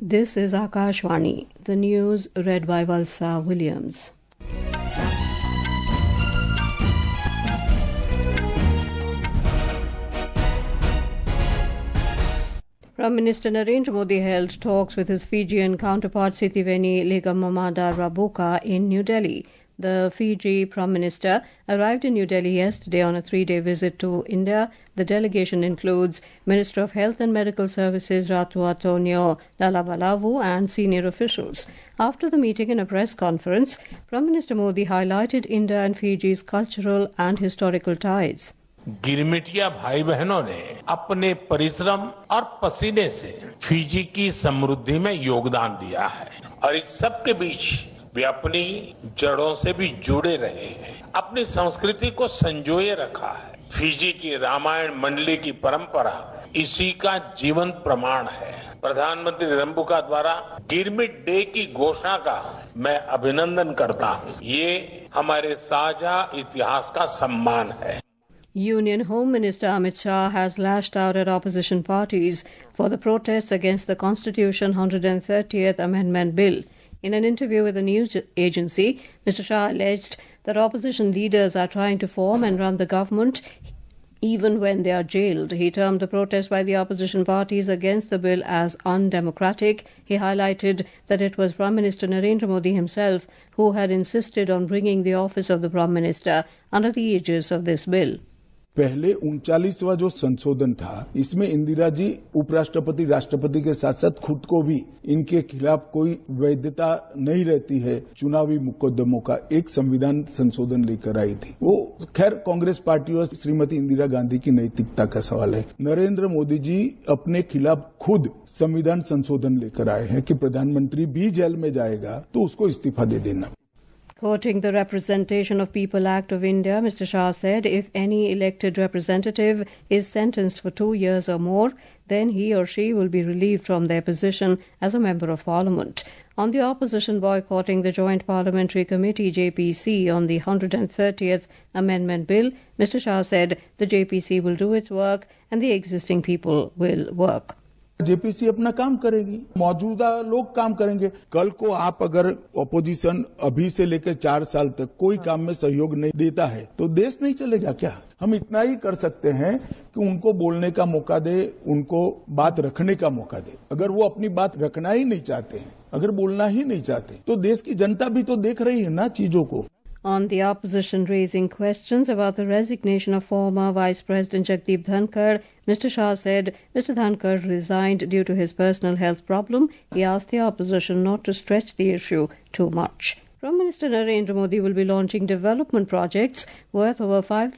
This is Akashvani, the news read by Valsa Williams. Prime Minister Narendra Modi held talks with his Fijian counterpart Sitiveni Legamamada Rabuka in New Delhi. The Fiji Prime Minister arrived in New Delhi yesterday on a 3-day visit to India. The delegation includes Minister of Health and Medical Services Ratu Antonio Lalabalavu and senior officials. After the meeting in a press conference, Prime Minister Modi highlighted India and Fiji's cultural and historical ties. गिरमिटिया भाई बहनों ने अपने परिश्रम और पसीने से Fiji की समृद्धि में योगदान दिया है और इस सब के बीच वे अपनी जड़ों से भी जुड़े रहे हैं, अपनी संस्कृति को संजोए रखा है। फिजी की रामायण मंडली की परंपरा इसी का जीवंत प्रमाण है। प्रधानमंत्री रंबुका द्वारा गिरमिट डे की घोषणा का मैं अभिनंदन करता हूं। ये हमारे साझा इतिहास का सम्मान है। Union Home Minister Amit Shah has lashed out at opposition parties for the protests against the Constitution 130th Amendment Bill. In an interview with a news agency, Mr. Shah alleged that opposition leaders are trying to form and run the government even when they are jailed. He termed the protest by the opposition parties against the bill as undemocratic. He highlighted that it was Prime Minister Narendra Modi himself who had insisted on bringing the office of the Prime Minister under the aegis of this bill. पहले 39वां जो संशोधन था, इसमें इंदिरा जी उपराष्ट्रपति राष्ट्रपति के साथ साथ खुद को भी इनके खिलाफ कोई वैधता नहीं रहती है चुनावी मुकदमों का एक संविधान संशोधन लेकर आई थी। वो खैर कांग्रेस पार्टी और श्रीमती इंदिरा गांधी की नैतिकता का सवाल है। नरेंद्र मोदी जी अपने खिलाफ खुद संविधान संशोधन लेकर आए हैं कि प्रधानमंत्री भी जेल में जाएगा तो उसको इस्तीफा दे देना। Quoting the Representation of People Act of India, Mr. Shah said if any elected representative is sentenced for 2 years or more, then he or she will be relieved from their position as a Member of Parliament. On the opposition boycotting the Joint Parliamentary Committee JPC on the 130th Amendment Bill, Mr. Shah said the JPC will do its work and the existing people will work. JPC अपना काम करेगी, मौजूदा लोग काम करेंगे। कल को आप अगर ऑपोजिशन अभी से लेकर 4 साल तक कोई काम में सहयोग नहीं देता है तो देश नहीं चलेगा क्या? हम इतना ही कर सकते हैं कि उनको बोलने का मौका दे, उनको बात रखने का मौका दे। अगर वो अपनी बात रखना ही नहीं चाहते हैं, अगर बोलना ही नहीं चाहते, तो देश की जनता भी तो देख रही है ना चीजों को। On the opposition raising questions about the resignation of former Vice President Jagdeep Dhankar, Mr. Shah said Mr. Dhankar resigned due to his personal health problem. He asked the opposition not to stretch the issue too much. Prime Minister Narendra Modi will be launching development projects worth over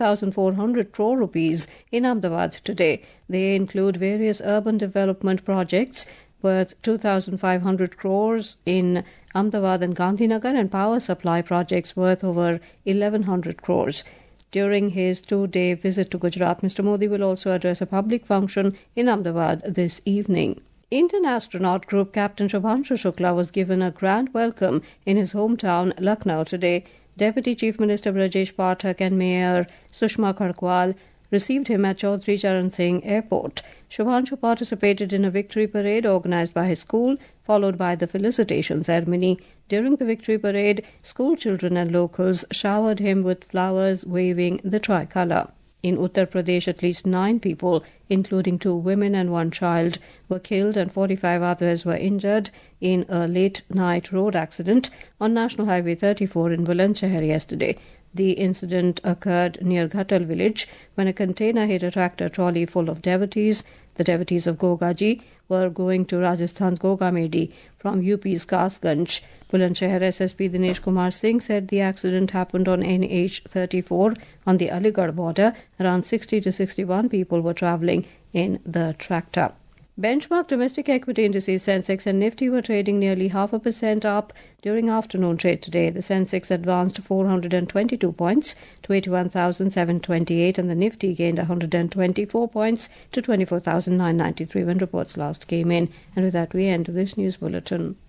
5,400 crore rupees in Ahmedabad today. They include various urban development projects worth 2,500 crores in Ahmedabad and Gandhinagar and power supply projects worth over 1,100 crores. During his 2-day visit to Gujarat, Mr. Modi will also address a public function in Ahmedabad this evening. Indian astronaut group Captain Shubhanshu Shukla was given a grand welcome in his hometown Lucknow today. Deputy Chief Minister Brajesh Pathak and Mayor Sushma Kharkwal received him at Chaudhry Charan Singh Airport. Shubhanshu participated in a victory parade organised by his school, followed by the felicitation ceremony. During the victory parade, school children and locals showered him with flowers, waving the tricolour. In Uttar Pradesh, at least 9 people, including 2 women and 1 child, were killed and 45 others were injured in a late-night road accident on National Highway 34 in Bulandshahr yesterday. The incident occurred near Ghatal village when a container hit a tractor trolley full of devotees. The devotees of Gogaji were going to Rajasthan's Gogamedi from UP's Kasganj. Bulandshahr SSP Dinesh Kumar Singh said the accident happened on NH 34 on the Aligarh border. Around 60 to 61 people were travelling in the tractor. Benchmark domestic equity indices Sensex and Nifty were trading nearly 0.5% up during afternoon trade today. The Sensex advanced 422 points to 81,728 and the Nifty gained 124 points to 24,993 when reports last came in. And with that we end this news bulletin.